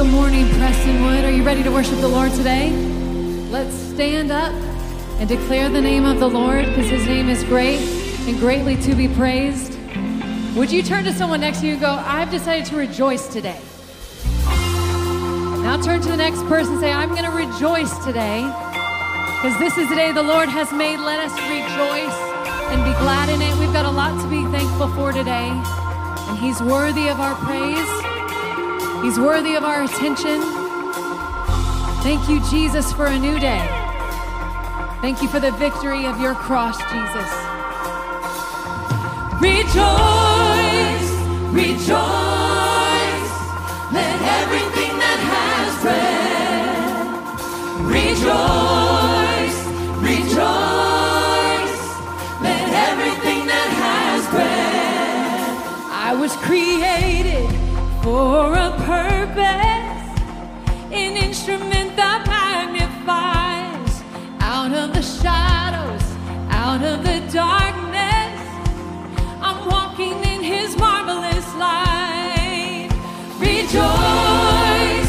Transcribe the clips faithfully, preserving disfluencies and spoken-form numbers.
Good morning, Prestonwood. Are you ready to worship the Lord today? Let's stand up and declare the name of the Lord, because his name is great and greatly to be praised. Would you turn to someone next to you and go, I've decided to rejoice today. Now turn to the next person and say, I'm going to rejoice today, because this is the day the Lord has made. Let us rejoice and be glad in it. We've got a lot to be thankful for today, and he's worthy of our praise. He's worthy of our attention. Thank you, Jesus, for a new day. Thank you for the victory of your cross, Jesus. Rejoice, rejoice, let everything that has breath rejoice, rejoice, let everything that has breath. I was created for a purpose, an instrument that magnifies out of the shadows, out of the darkness. I'm walking in his marvelous light. Rejoice,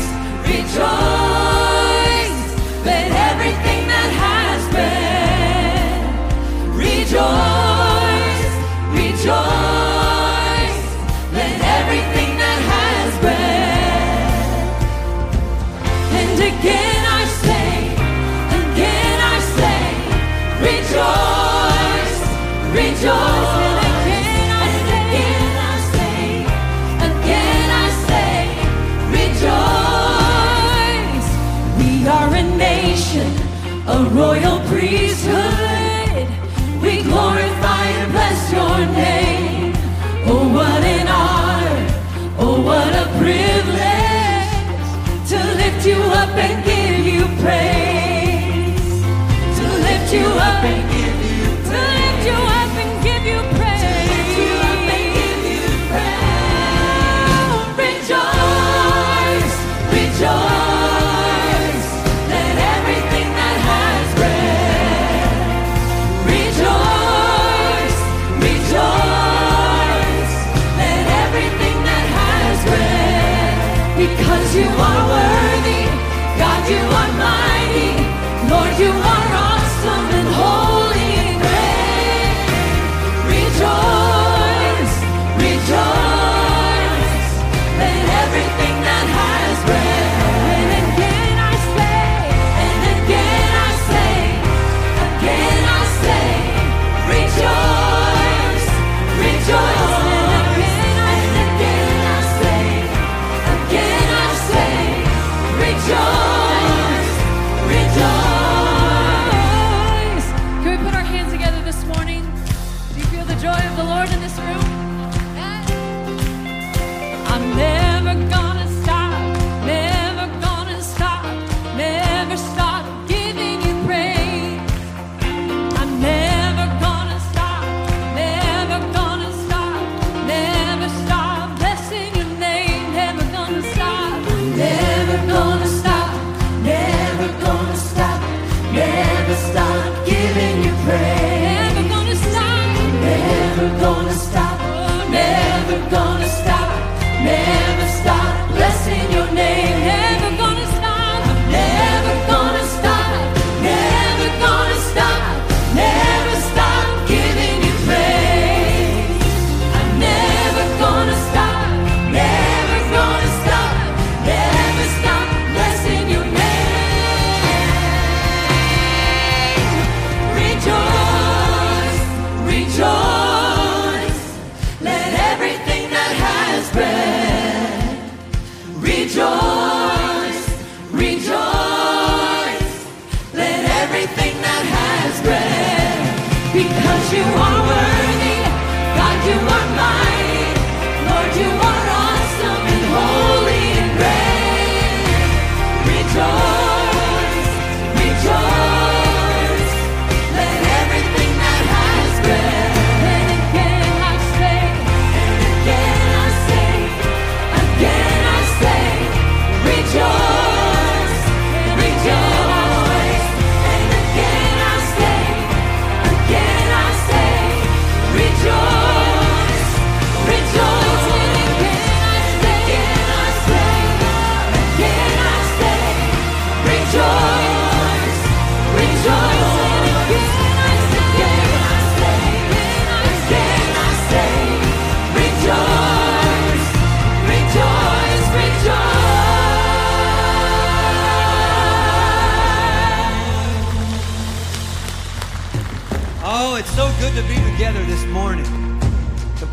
rejoice, let everything that has breath rejoice, rejoice, let everything that has breath. And again I say, again I say, rejoice, rejoice. A royal priesthood, we glorify and bless your name. Oh, what an honor, oh, what a privilege to lift you up and give you praise. To lift you up and give you praise. To lift you up and give you praise. To lift you up and give you praise. Rejoice, rejoice. Because you are worthy, God, you are mighty, Lord, you are awesome and holy and great. Rejoice, rejoice, let everything that has breath. And again I say, and again I say, again I say, rejoice, rejoice. Rejoice, rejoice. Can we put our hands together this morning? Do you feel the joy of the Lord in this room? Yes. I'm never gonna stop, never gonna stop, never stop giving you praise. I'm never gonna stop, never gonna stop, never stop blessing your name, never gonna stop, never gonna stop. Never gonna stop, never stop giving you praise. Never gonna stop, never gonna stop,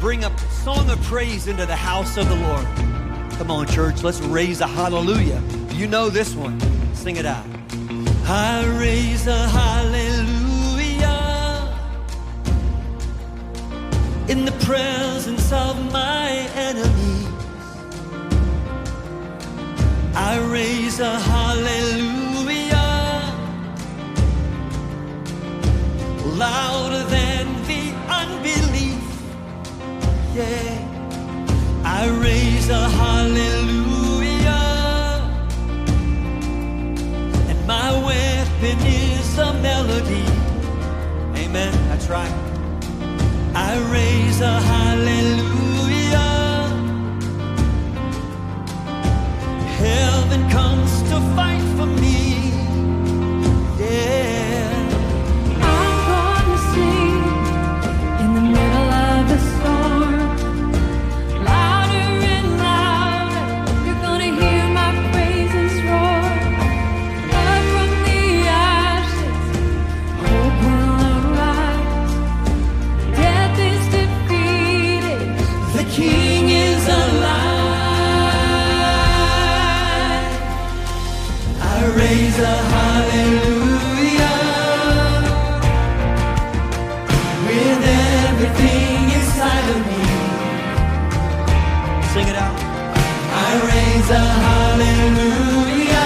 bring a song of praise into the house of the Lord. Come on, church, let's raise a hallelujah. You know this one. Sing it out. I raise a hallelujah in the presence of my enemies. I raise a hallelujah louder than the unbelief. Yeah, I raise a hallelujah, and my weapon is a melody. Amen, that's right. I raise a hallelujah. Heaven comes to fight for me. Yeah, I'm gonna sing in the middle of the storm. Louder and louder, you're gonna hear my praises roar. Up from the ashes, hope will arise. Death is defeated, the King is alive. I raise a hallelujah with everything inside of me. Sing it out. I raise a hallelujah,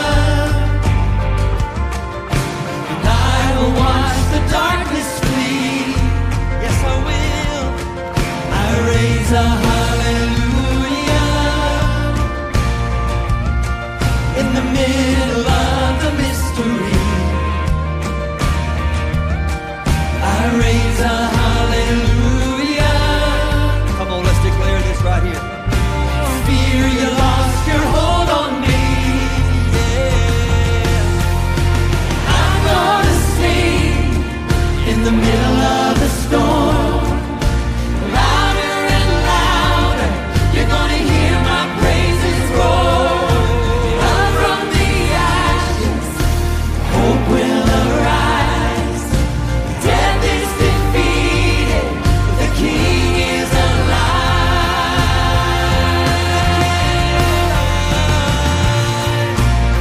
and I will watch the darkness flee. Yes, I will. I raise a hallelujah in the middle of the mystery. I raise a hallelujah. Come on, let's declare this right here. Fear, you lost your hold on me. Yeah, I'm gonna sing in the middle of the storm. Louder and louder, you're gonna hear my praises roar. Up from the ashes, hope will arise. Death is defeated, the King is alive.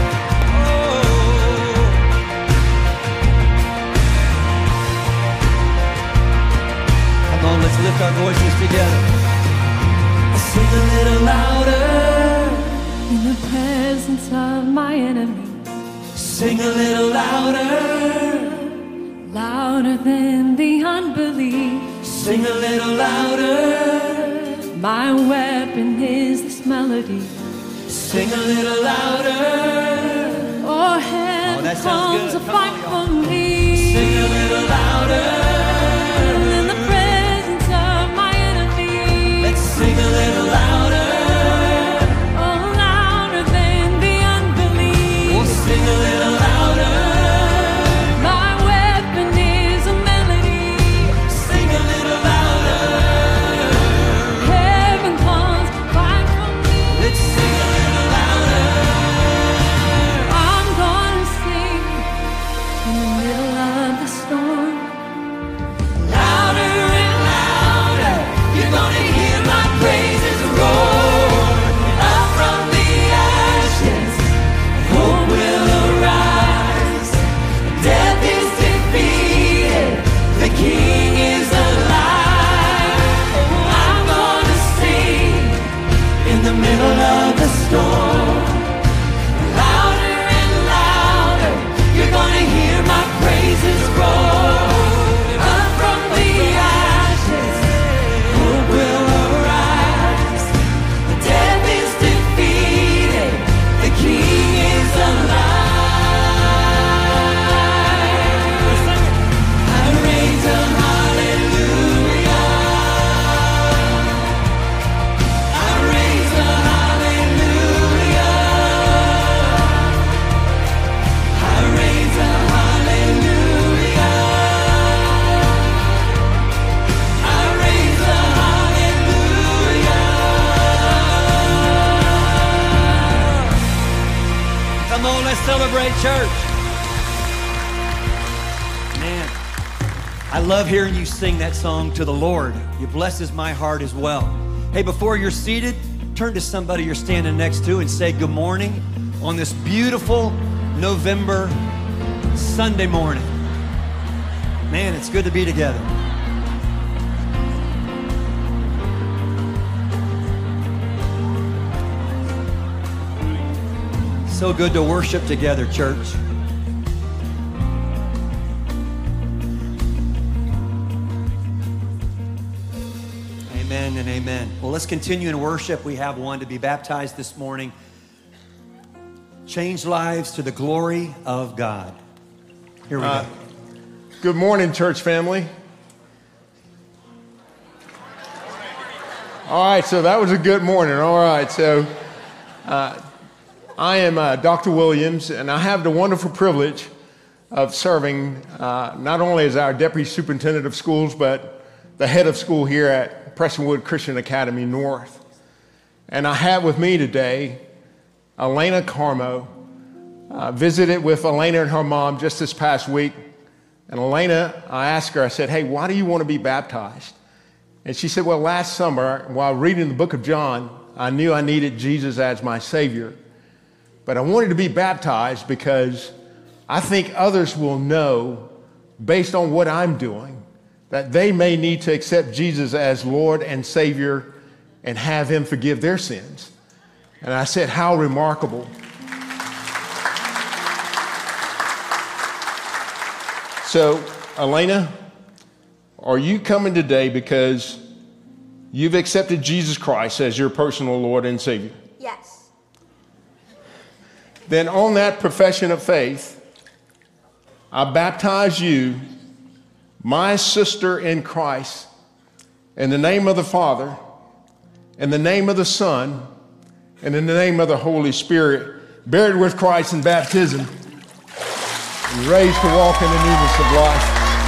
Oh. Come on, let's lift our voices together. Sing a little louder. in the presence of my enemy. Sing a little louder. Louder than the unbelief. Sing a little louder. My weapon is this melody. Sing a little louder. Oh, heaven that sounds comes good. to Come on, fight y'all. for me. Sing a little louder. In the presence of my enemy. Let's sing a little louder. Oh, louder than the unbelief. We'll sing a little louder. My weapon is a melody. Sing a little louder. Heaven comes to fight for me. Let's sing a little louder. I'm gonna sing in the middle of the storm. Louder and louder. You're gonna hear my praises roar. Up from the ashes, hope will arise. Death is defeated, the King is alive. I'm gonna sing in the middle of the storm. Louder and louder, you're gonna hear my praises roar. Up from the ashes, hope will arise. Death is defeated, the King is alive. I raise a hallelujah. I raise a hallelujah. I raise a hallelujah. I raise a hallelujah. Come on, let's celebrate, church. Man, I love hearing you sing that song to the Lord. It blesses my heart as well. Hey, before you're seated, turn to somebody you're standing next to and say good morning on this beautiful November Sunday morning. Man, it's good to be together. So good to worship together, church. Amen and amen. Well, let's continue in worship. We have one to be baptized this morning. Change lives to the glory of God. Here we uh, go. Good morning, church family. All right, so that was a good morning. All right, so uh, I am uh, Doctor Williams, and I have the wonderful privilege of serving uh, not only as our Deputy Superintendent of Schools, but the head of school here at Prestonwood Christian Academy North. And I have with me today Elena Carmo. I visited with Elena and her mom just this past week. And Elena, I asked her, I said, hey, why do you want to be baptized? And she said, well, last summer, while reading the book of John, I knew I needed Jesus as my Savior. But I wanted to be baptized because I think others will know, based on what I'm doing, that they may need to accept Jesus as Lord and Savior and have him forgive their sins. And I said, how remarkable. So, Elena, are you coming today because you've accepted Jesus Christ as your personal Lord and Savior? Yes. Then on that profession of faith, I baptize you, my sister in Christ, in the name of the Father, in the name of the Son, and in the name of the Holy Spirit, buried with Christ in baptism, and raised to walk in the newness of life.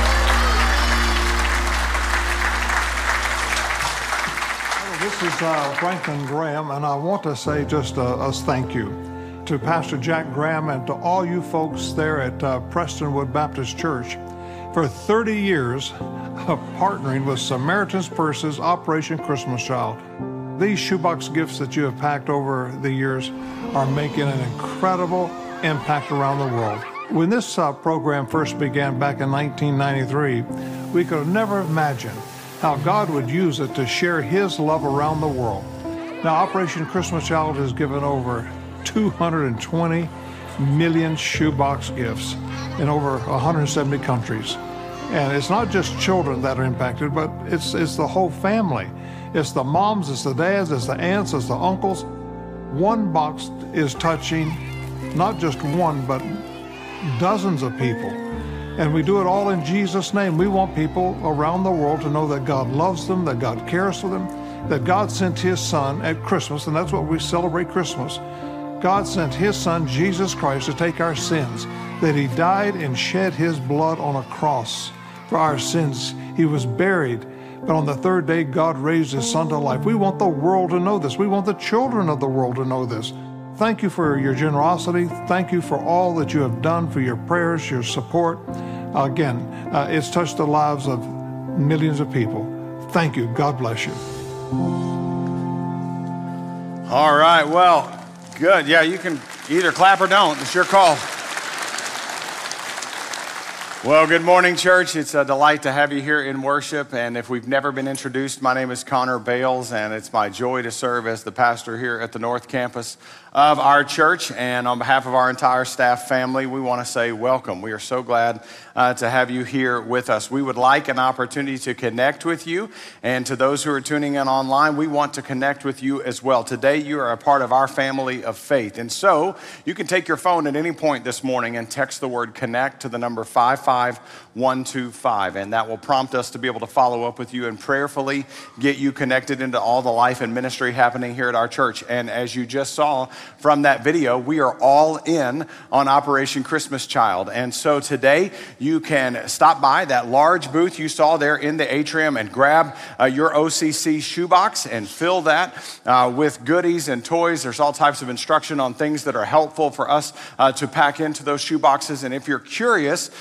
Well, this is uh, Franklin Graham, and I want to say just a, a thank you to Pastor Jack Graham and to all you folks there at uh, Prestonwood Baptist Church for thirty years of partnering with Samaritan's Purses, Operation Christmas Child. These shoebox gifts that you have packed over the years are making an incredible impact around the world. When this uh, program first began back in nineteen ninety-three, we could have never imagined how God would use it to share his love around the world. Now, Operation Christmas Child has given over two hundred twenty million shoebox gifts in over one hundred seventy countries. And it's not just children that are impacted, but it's, it's the whole family. It's the moms, it's the dads, it's the aunts, it's the uncles. One box is touching not just one, but dozens of people. And we do it all in Jesus' name. We want people around the world to know that God loves them, that God cares for them, that God sent his son at Christmas, and that's what we celebrate Christmas. God sent his son, Jesus Christ, to take our sins, that he died and shed his blood on a cross for our sins. He was buried, but on the third day, God raised his son to life. We want the world to know this. We want the children of the world to know this. Thank you for your generosity. Thank you for all that you have done, for your prayers, your support. Again, uh, it's touched the lives of millions of people. Thank you. God bless you. All right. Well, good. Yeah, you can either clap or don't. It's your call. Well, good morning, church. It's a delight to have you here in worship. And if we've never been introduced, my name is Connor Bales, and it's my joy to serve as the pastor here at the North Campus of our church. And on behalf of our entire staff family, we want to say welcome. We are so glad uh, to have you here with us. We would like an opportunity to connect with you. And to those who are tuning in online, we want to connect with you as well. Today, you are a part of our family of faith. And so you can take your phone at any point this morning and text the word connect to the number five five one two five. And that will prompt us to be able to follow up with you and prayerfully get you connected into all the life and ministry happening here at our church. And as you just saw from that video, we are all in on Operation Christmas Child. And so today you can stop by that large booth you saw there in the atrium and grab uh, your O C C shoebox and fill that uh, with goodies and toys. There's all types of instruction on things that are helpful for us uh, to pack into those shoeboxes. And if you're curious about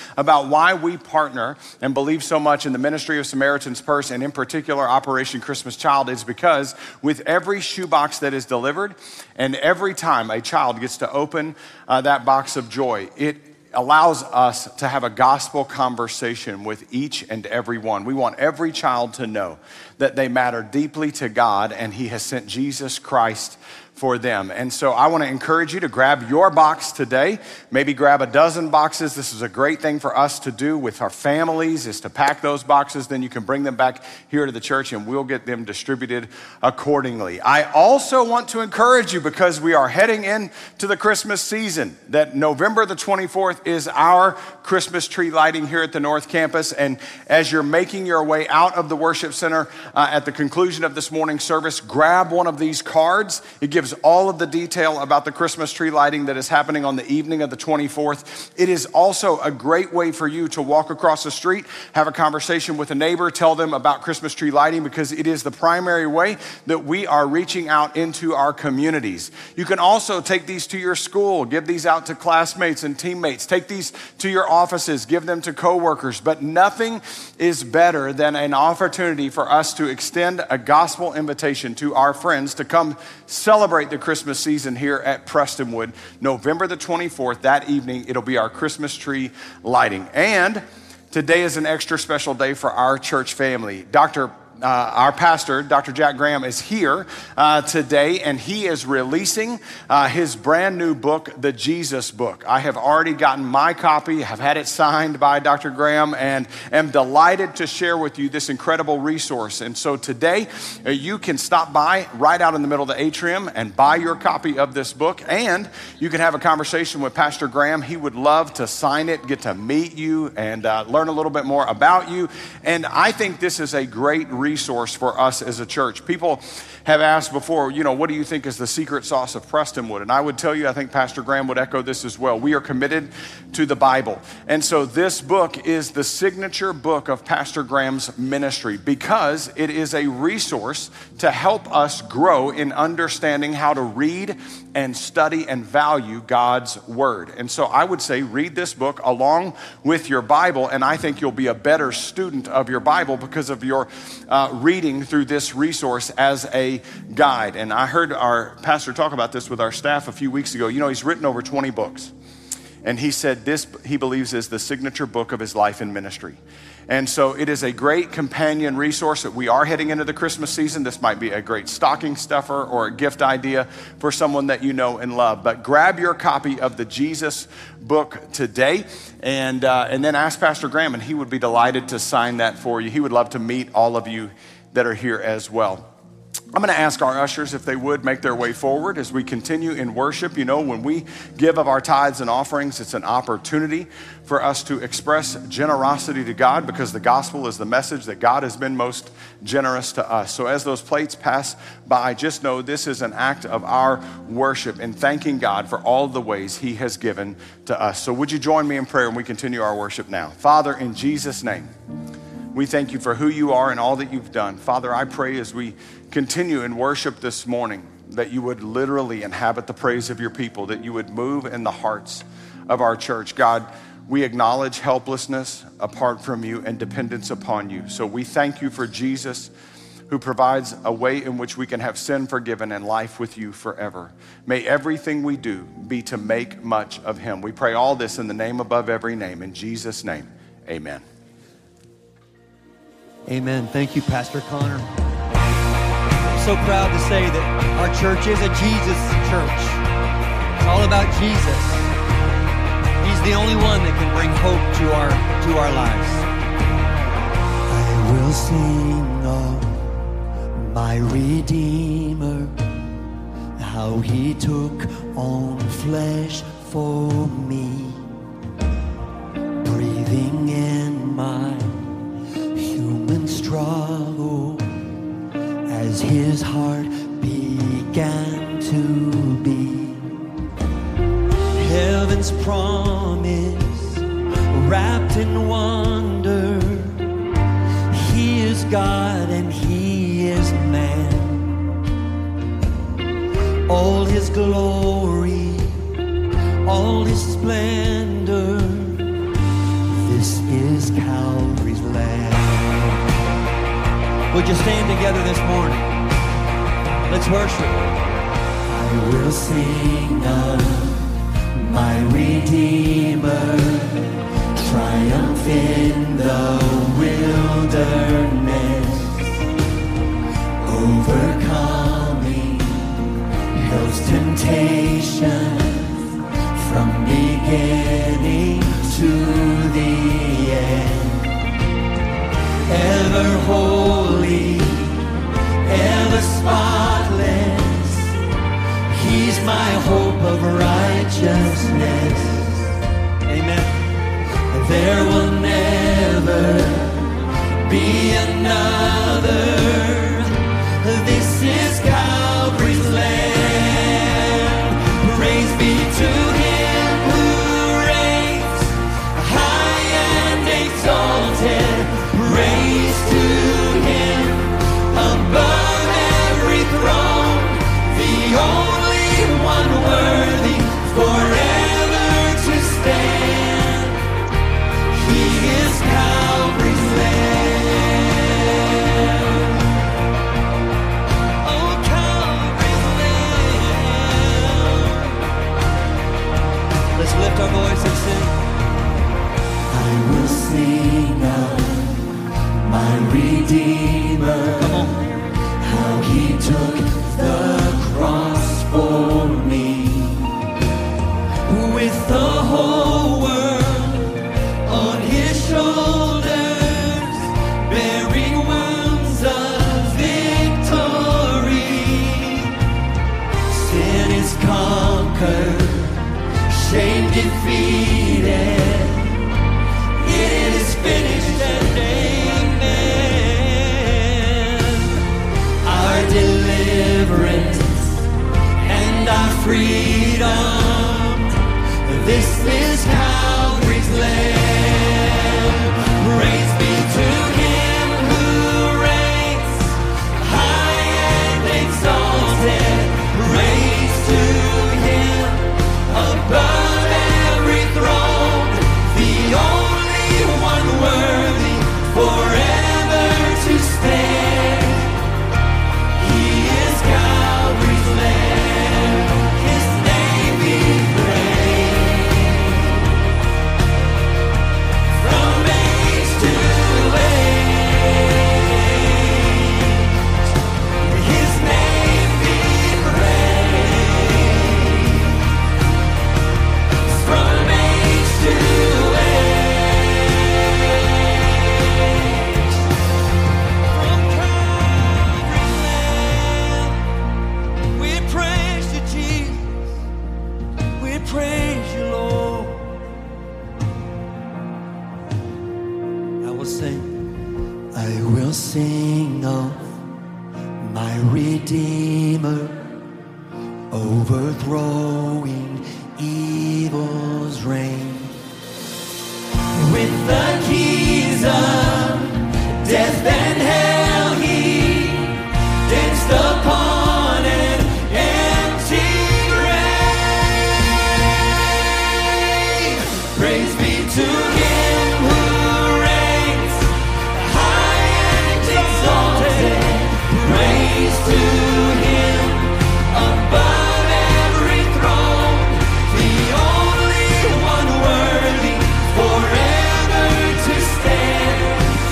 about why we partner and believe so much in the ministry of Samaritan's Purse, and in particular Operation Christmas Child, is because with every shoebox that is delivered and every time a child gets to open uh, that box of joy, it allows us to have a gospel conversation with each and every one. We want every child to know that they matter deeply to God, and He has sent Jesus Christ for them. And so I want to encourage you to grab your box today. Maybe grab a dozen boxes. This is a great thing for us to do with our families, is to pack those boxes. Then you can bring them back here to the church and we'll get them distributed accordingly. I also want to encourage you, because we are heading into the Christmas season, that November the twenty-fourth is our Christmas tree lighting here at the North Campus. And as you're making your way out of the worship center uh, at the conclusion of this morning's service, grab one of these cards. It gives all of the detail about the Christmas tree lighting that is happening on the evening of the twenty-fourth. It is also a great way for you to walk across the street, have a conversation with a neighbor, tell them about Christmas tree lighting, because it is the primary way that we are reaching out into our communities. You can also take these to your school, give these out to classmates and teammates, take these to your offices, give them to coworkers, but nothing is better than an opportunity for us to extend a gospel invitation to our friends to come celebrate the Christmas season here at Prestonwood. November the twenty-fourth, that evening, it'll be our Christmas tree lighting. And today is an extra special day for our church family. Doctor Uh, our pastor, Doctor Jack Graham, is here uh, today, and he is releasing uh, his brand new book, The Jesus Book. I have already gotten my copy, have had it signed by Doctor Graham, and am delighted to share with you this incredible resource. And so today, uh, you can stop by right out in the middle of the atrium and buy your copy of this book, and you can have a conversation with Pastor Graham. He would love to sign it, get to meet you, and uh, learn a little bit more about you. And I think this is a great resource resource for us as a church. People have asked before, you know, what do you think is the secret sauce of Prestonwood? And I would tell you, I think Pastor Graham would echo this as well. We are committed to the Bible. And so this book is the signature book of Pastor Graham's ministry, because it is a resource to help us grow in understanding how to read and study and value God's word. And so I would say read this book along with your Bible, and I think you'll be a better student of your Bible because of your uh, reading through this resource as a guide. And I heard our pastor talk about this with our staff a few weeks ago. You know, he's written over twenty books. And he said this, he believes, is the signature book of his life and ministry. And so it is a great companion resource that we are heading into the Christmas season. This might be a great stocking stuffer or a gift idea for someone that you know and love. But grab your copy of the Jesus Book today, and uh, and then ask Pastor Graham, and he would be delighted to sign that for you. He would love to meet all of you that are here as well. I'm going to ask our ushers if they would make their way forward as we continue in worship. You know, when we give of our tithes and offerings, it's an opportunity for us to express generosity to God, because the gospel is the message that God has been most generous to us. So as those plates pass by, just know this is an act of our worship in thanking God for all the ways He has given to us. So would you join me in prayer and we continue our worship now? Father, in Jesus' name, we thank you for who you are and all that you've done. Father, I pray as we continue in worship this morning that you would literally inhabit the praise of your people, that you would move in the hearts of our church. God, we acknowledge helplessness apart from you and dependence upon you. So we thank you for Jesus, who provides a way in which we can have sin forgiven and life with you forever. May everything we do be to make much of him. We pray all this in the name above every name. In Jesus' name, amen. Amen. Thank you, Pastor Connor. I'm so proud to say that our church is a Jesus church. It's all about Jesus. He's the only one that can bring hope to our to our lives. I will sing of my Redeemer, how he took on flesh for me, breathing in my human struggle as his heart began to beat. Heaven's promise wrapped in wonder, he is God and he is man. All his glory, all his splendor, This is Calvary's land. Would you stand together this morning? Let's worship. I will sing of my Redeemer, triumph in the wilderness, overcoming hell's temptation from beginning to the end. Ever holy, ever spotless, He's my hope of righteousness. Amen. There will never be another. This is Calvary's land. Praise be to Him who reigns high and exalted. Praise to Him above every throne, the only one worthy forever to stand. He is Calvary's land. Oh, Calvary's land. Let's lift our voice and sing. I will sing of my Redeemer. Come on. How He took the cross for me. With the whole world on His shoulders, bearing wounds of victory. Sin is conquered, shame defeated. It is finished and amen. Our deliverance and our freedom. This is Calvary's land. Praise be to Him who reigns high and exalted. Praise to Him above every throne, the only one worthy forever to stand. He is Calvary's land. His name be praised from age to age. His name be praised from age to age. From Calvary's land, we praise you, Jesus. We praise you, Lord. I will sing. I will sing of my Redeemer, overthrowing evil's reign. With the keys of death and hell, He danced upon an empty grave. Praise be to Him who reigns high and exalted. Praise to Him above every throne, the only one worthy forever to stand.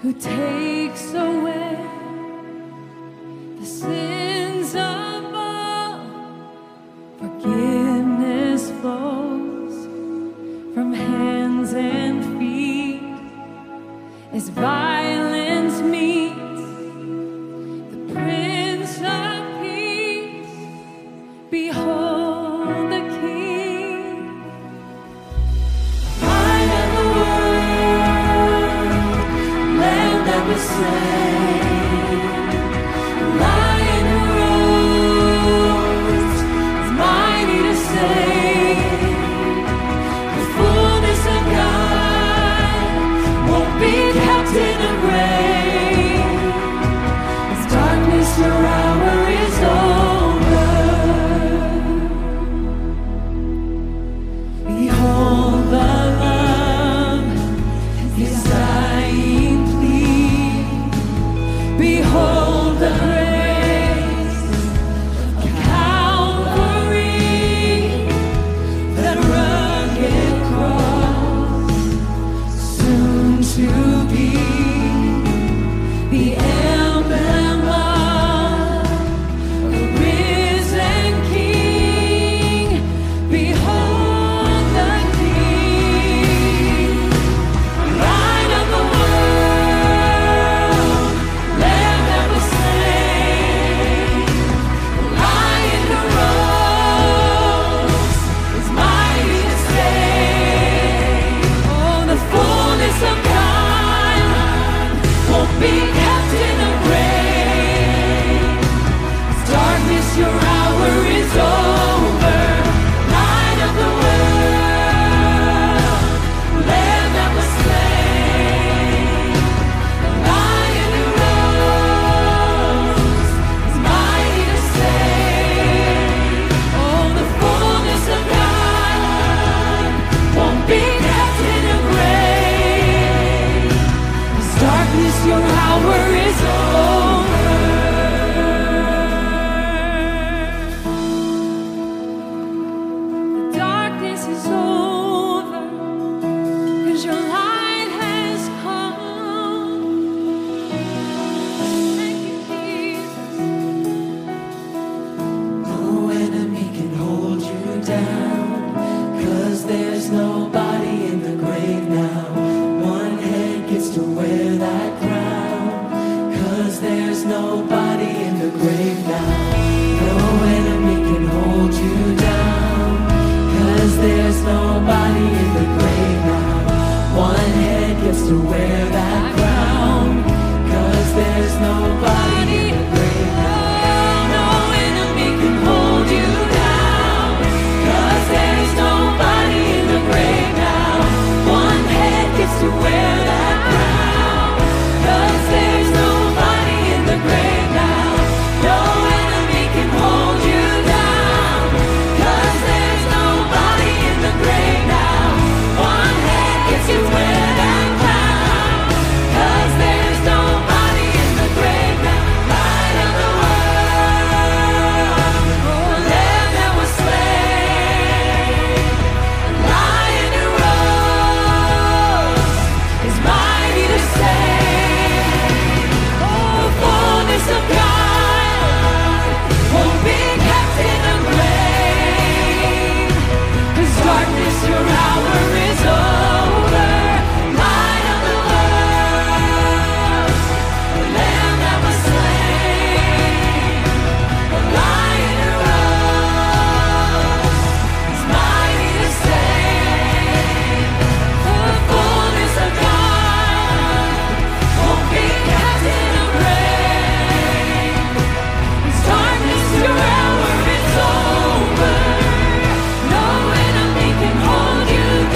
who takes away the sins of all. Forgiveness flows from hands and feet as violence meets the Prince of Peace. Behold the King. Light of the world, Lamb that was slain, Lion who rose is mighty to save. The fullness of God won't be kept in a grave. As darkness your hour is over. Behold the Lamb, His dying plea. Behold the grace of Calvary, that rugged cross, soon to be the emblem of the risen King. Behold the King, Light of the world, Lamb that was slain, Lion who rose is mighty to save. Oh, the fullness of God won't be kept in a grave. As darkness your hour is over. Light of the world, Lamb that was slain, Lion who rose is mighty to save. Oh, the fullness of God won't be kept in a grave. As darkness your hour is over. The darkness is over, 'cause your light has come. Thank you, Jesus. No enemy can hold you down, 'cause there's nobody in the grave now. One head gets to wear that crown, 'cause there's nobody in the grave now. No enemy can hold you down, 'cause there's nobody in the grave now. One head gets to wear that crown, 'cause there's nobody in the grave now. No enemy can hold you down, 'cause there's nobody in the grave now. One head gets to wear that crown, 'cause there's nobody in the grave now. No enemy can hold you down, 'cause there's nobody in the grave now. One head gets to wear that crown, 'cause there's nobody in the grave now. Light of the world, oh, Lamb that was slain, Lion who rose is mighty to save. Oh, the fullness of God won't be kept in a grave. 'Cause darkness your hour is over. Light of the world, the Lamb that was slain, the Lion who rose is mighty to save. The fullness of God won't be kept in a grave. 'Cause darkness your hour is over. No enemy can hold you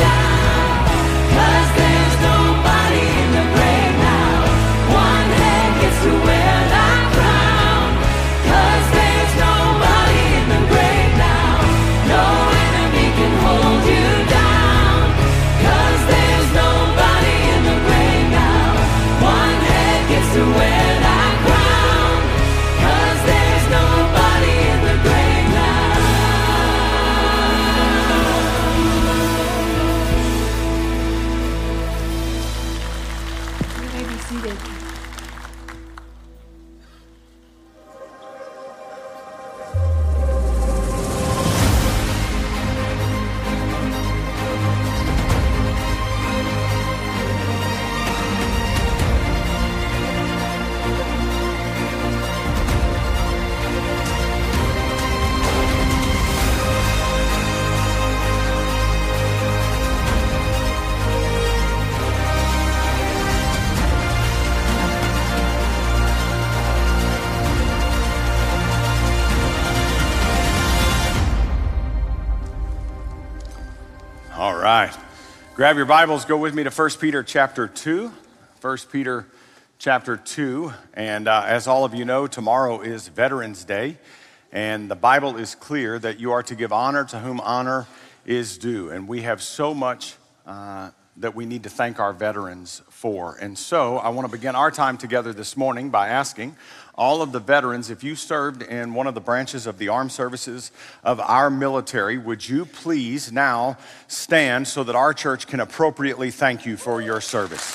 All right. Grab your Bibles, go with me to First Peter chapter two. First Peter chapter two. And uh, as all of you know, tomorrow is Veterans Day. And the Bible is clear that you are to give honor to whom honor is due. And we have so much uh, that we need to thank our veterans for. And so I want to begin our time together this morning by asking all of the veterans, if you served in one of the branches of the armed services of our military, would you please now stand so that our church can appropriately thank you for your service?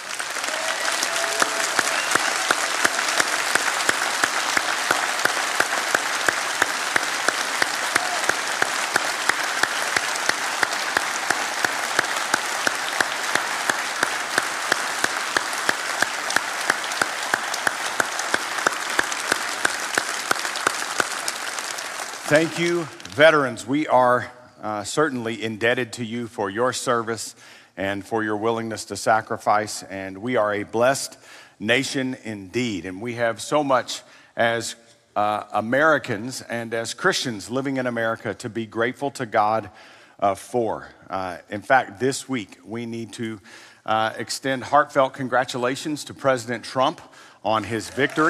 Thank you, veterans. We are uh, certainly indebted to you for your service and for your willingness to sacrifice. And we are a blessed nation indeed. And we have so much as uh, Americans and as Christians living in America to be grateful to God uh, for. Uh, in fact, this week we need to uh, extend heartfelt congratulations to President Trump on his victory.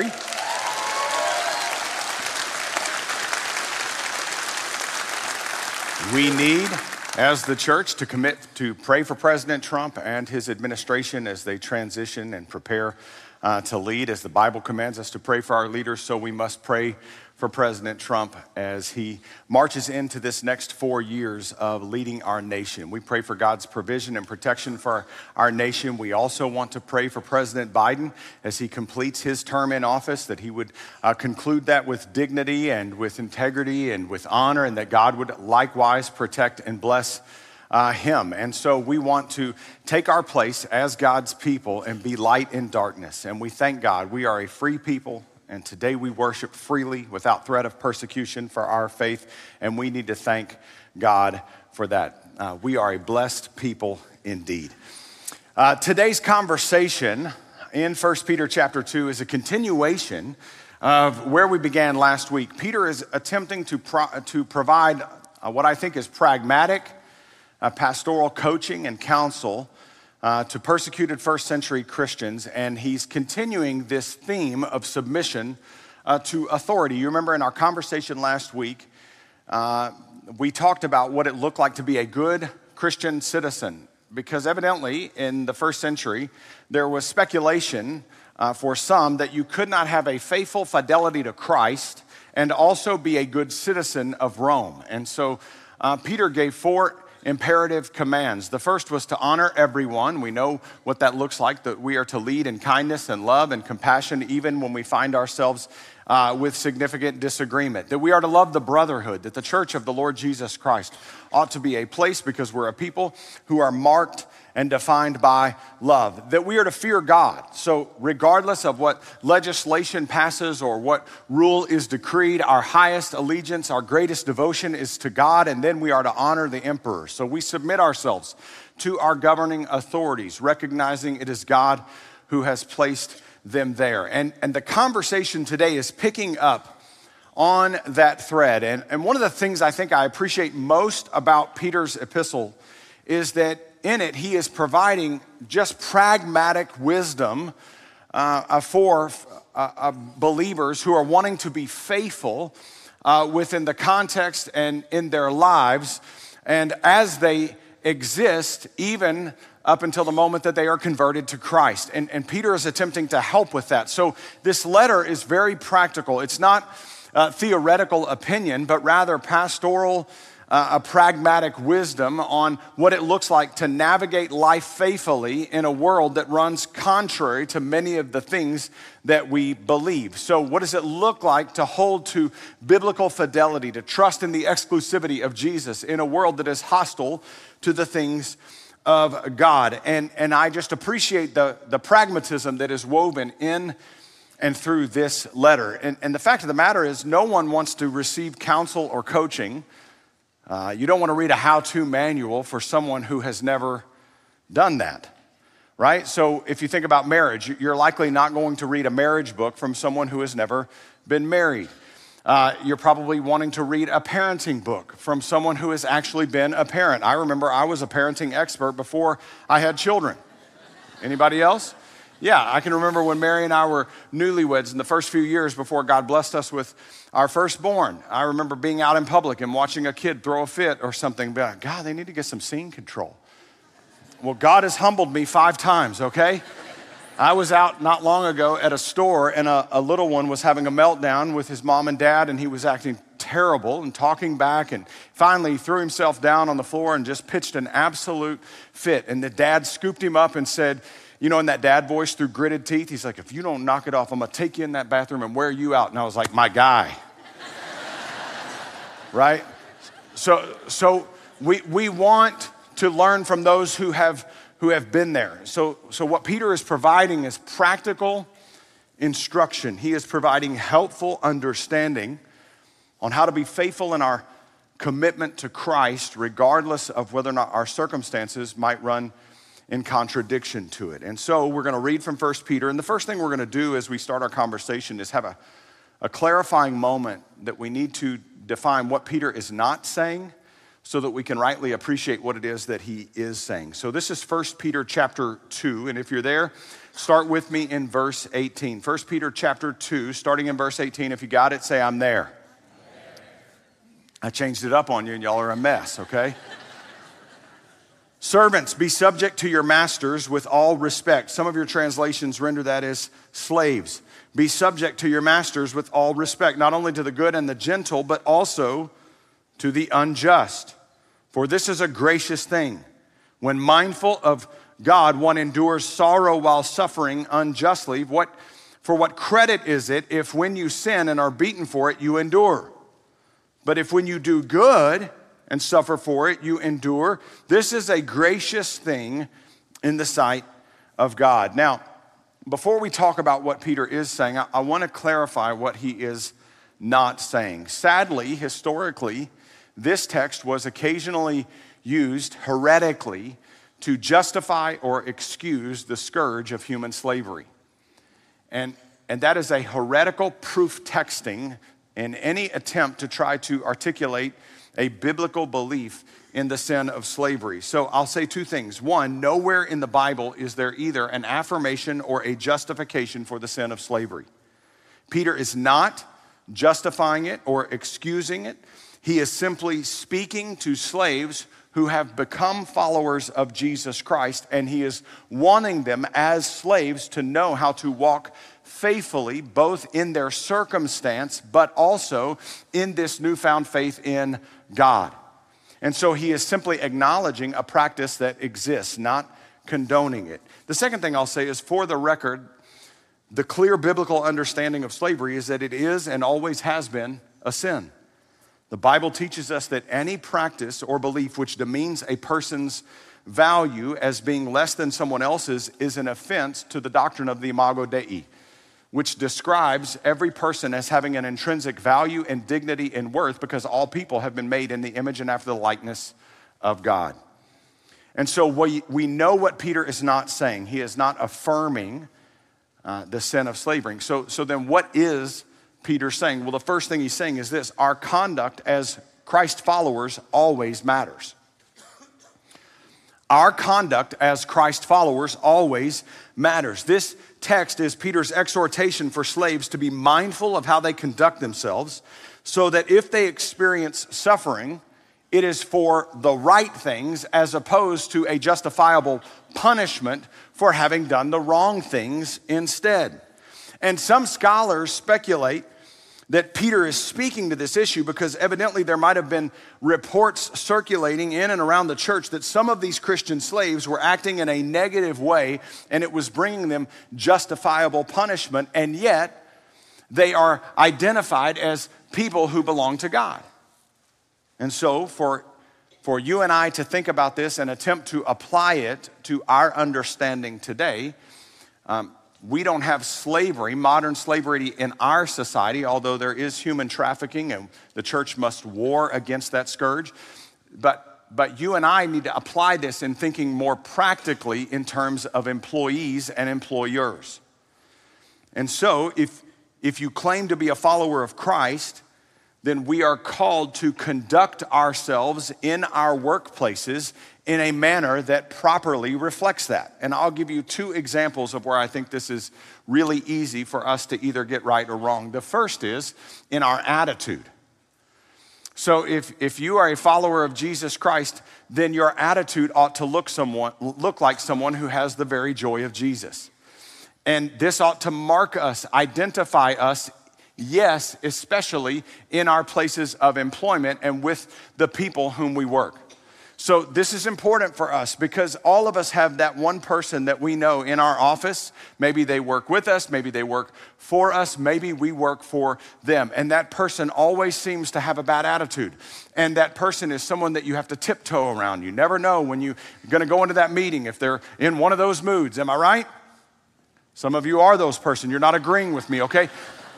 We need, as the church, to commit to pray for President Trump and his administration as they transition and prepare uh, to lead. As the Bible commands us to pray for our leaders, so we must pray for President Trump as he marches into this next four years of leading our nation. We pray for God's provision and protection for our nation. We also want to pray for President Biden as he completes his term in office, that he would uh, conclude that with dignity and with integrity and with honor, and that God would likewise protect and bless uh, him. And so we want to take our place as God's people and be light in darkness. And we thank God we are a free people. And today we worship freely without threat of persecution for our faith, and we need to thank God for that. Uh, we are a blessed people indeed. Uh, today's conversation in First Peter chapter two is a continuation of where we began last week. Peter is attempting to, pro- to provide uh, what I think is pragmatic uh, pastoral coaching and counsel Uh, to persecuted first century Christians, and he's continuing this theme of submission uh, to authority. You remember in our conversation last week, uh, we talked about what it looked like to be a good Christian citizen, because evidently in the first century, there was speculation uh, for some that you could not have a faithful fidelity to Christ and also be a good citizen of Rome. And so uh, Peter gave four imperative commands. The first was to honor everyone. We know what that looks like, that we are to lead in kindness and love and compassion even when we find ourselves uh, with significant disagreement. That we are to love the brotherhood, that the church of the Lord Jesus Christ ought to be a place because we're a people who are marked and defined by love. That we are to fear God. So regardless of what legislation passes or what rule is decreed, our highest allegiance, our greatest devotion is to God, and then we are to honor the emperor. So we submit ourselves to our governing authorities, recognizing it is God who has placed them there. And, and the conversation today is picking up on that thread. And, and one of the things I think I appreciate most about Peter's epistle is that in it, he is providing just pragmatic wisdom uh, for uh, uh, believers who are wanting to be faithful uh, within the context and in their lives, and as they exist, even up until the moment that they are converted to Christ. And, and Peter is attempting to help with that. So this letter is very practical. It's not uh, theoretical opinion, but rather pastoral Uh, a pragmatic wisdom on what it looks like to navigate life faithfully in a world that runs contrary to many of the things that we believe. So what does it look like to hold to biblical fidelity, to trust in the exclusivity of Jesus in a world that is hostile to the things of God? And, and I just appreciate the, the pragmatism that is woven in and through this letter. And, and the fact of the matter is, no one wants to receive counsel or coaching. Uh, you don't want to read a how-to manual for someone who has never done that, right? So if you think about marriage, you're likely not going to read a marriage book from someone who has never been married. Uh, you're probably wanting to read a parenting book from someone who has actually been a parent. I remember I was a parenting expert before I had children. Anybody else? Yeah, I can remember when Mary and I were newlyweds in the first few years before God blessed us with our firstborn. I remember being out in public and watching a kid throw a fit or something. Be like, God, they need to get some scene control. Well, God has humbled me five times, okay? I was out not long ago at a store, and a, a little one was having a meltdown with his mom and dad, and he was acting terrible and talking back, and finally he threw himself down on the floor and just pitched an absolute fit. And the dad scooped him up and said, you know, in that dad voice through gritted teeth, he's like, if you don't knock it off, I'm gonna take you in that bathroom and wear you out. And I was like, my guy. Right? So, so we, we want to learn from those who have who have been there. So, so what Peter is providing is practical instruction. He is providing helpful understanding on how to be faithful in our commitment to Christ, regardless of whether or not our circumstances might run in contradiction to it. And so we're gonna read from First Peter, and the first thing we're gonna do as we start our conversation is have a, a clarifying moment that we need to define what Peter is not saying so that we can rightly appreciate what it is that he is saying. So this is First Peter chapter two, and if you're there, start with me in verse eighteen. First Peter chapter two, starting in verse eighteen. If you got it, say, I'm there. I changed it up on you and y'all are a mess, okay? Servants, be subject to your masters with all respect. Some of your translations render that as slaves. Be subject to your masters with all respect, not only to the good and the gentle, but also to the unjust. For this is a gracious thing. When mindful of God, one endures sorrow while suffering unjustly. What, for what credit is it if when you sin and are beaten for it, you endure? But if when you do good and suffer for it, you endure, this is a gracious thing in the sight of God. Now, before we talk about what Peter is saying, I, I want to clarify what he is not saying. Sadly, historically, this text was occasionally used heretically to justify or excuse the scourge of human slavery. And, and that is a heretical proof texting in any attempt to try to articulate a biblical belief in the sin of slavery. So I'll say two things. One, nowhere in the Bible is there either an affirmation or a justification for the sin of slavery. Peter is not justifying it or excusing it. He is simply speaking to slaves who have become followers of Jesus Christ, and he is wanting them as slaves to know how to walk faithfully, both in their circumstance, but also in this newfound faith in God. And so he is simply acknowledging a practice that exists, not condoning it. The second thing I'll say is, for the record, the clear biblical understanding of slavery is that it is and always has been a sin. The Bible teaches us that any practice or belief which demeans a person's value as being less than someone else's is an offense to the doctrine of the Imago Dei, which describes every person as having an intrinsic value and dignity and worth because all people have been made in the image and after the likeness of God. And so we, we know what Peter is not saying. He is not affirming uh, the sin of slavery. So, so then what is Peter saying? Well, the first thing he's saying is this: our conduct as Christ followers always matters. Our conduct as Christ followers always matters. This text is Peter's exhortation for slaves to be mindful of how they conduct themselves so that if they experience suffering, it is for the right things as opposed to a justifiable punishment for having done the wrong things instead. And some scholars speculate that Peter is speaking to this issue because evidently there might have been reports circulating in and around the church that some of these Christian slaves were acting in a negative way and it was bringing them justifiable punishment, and yet they are identified as people who belong to God. And so for, for you and I to think about this and attempt to apply it to our understanding today, um, we don't have slavery, modern slavery in our society, although there is human trafficking and the church must war against that scourge. But, but you and I need to apply this in thinking more practically in terms of employees and employers. And so if, if you claim to be a follower of Christ, then we are called to conduct ourselves in our workplaces in a manner that properly reflects that. And I'll give you two examples of where I think this is really easy for us to either get right or wrong. The first is in our attitude. So if, if you are a follower of Jesus Christ, then your attitude ought to look someone look like someone who has the very joy of Jesus. And this ought to mark us, identify us, yes, especially in our places of employment and with the people whom we work. So this is important for us because all of us have that one person that we know in our office. Maybe they work with us, maybe they work for us, maybe we work for them. And that person always seems to have a bad attitude. And that person is someone that you have to tiptoe around. You never know when you're gonna go into that meeting if they're in one of those moods. Am I right? Some of you are those person. You're not agreeing with me, okay?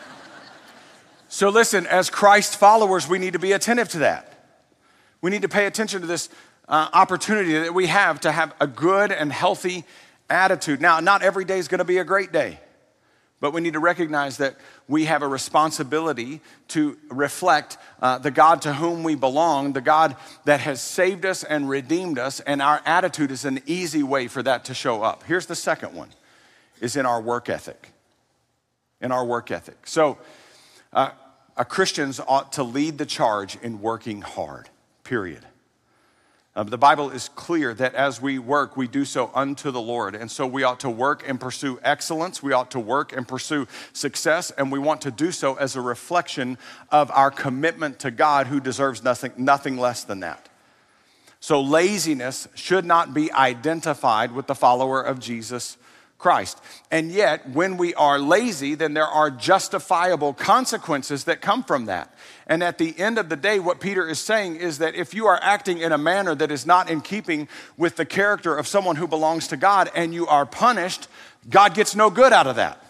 So listen, as Christ followers, we need to be attentive to that. We need to pay attention to this uh, opportunity that we have to have a good and healthy attitude. Now, not every day is going to be a great day, but we need to recognize that we have a responsibility to reflect uh, the God to whom we belong, the God that has saved us and redeemed us, and our attitude is an easy way for that to show up. Here's the second one, is in our work ethic. In our work ethic. So, Uh, uh, Christians ought to lead the charge in working hard, period. Uh, the Bible is clear that as we work, we do so unto the Lord. And so we ought to work and pursue excellence. We ought to work and pursue success. And we want to do so as a reflection of our commitment to God, who deserves nothing, nothing less than that. So laziness should not be identified with the follower of Jesus Christ. And yet, when we are lazy, then there are justifiable consequences that come from that. And at the end of the day, what Peter is saying is that if you are acting in a manner that is not in keeping with the character of someone who belongs to God and you are punished, God gets no good out of that.